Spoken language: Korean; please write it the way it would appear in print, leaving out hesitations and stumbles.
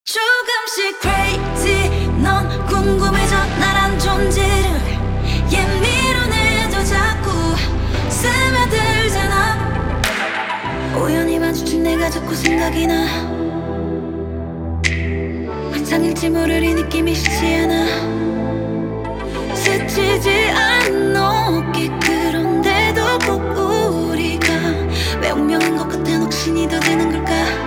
조금씩 crazy 넌 궁금해져 나란 존재를 밀어내도 자꾸 스며들잖아. 우연히 마주친 내가 자꾸 생각이 나. 환상일지 모를 이 느낌이 쉽지 않아. 스치지 않은 어깨 그런데도 꼭 우리가 왜 운명인 것 같은 확신이 더 드는 걸까.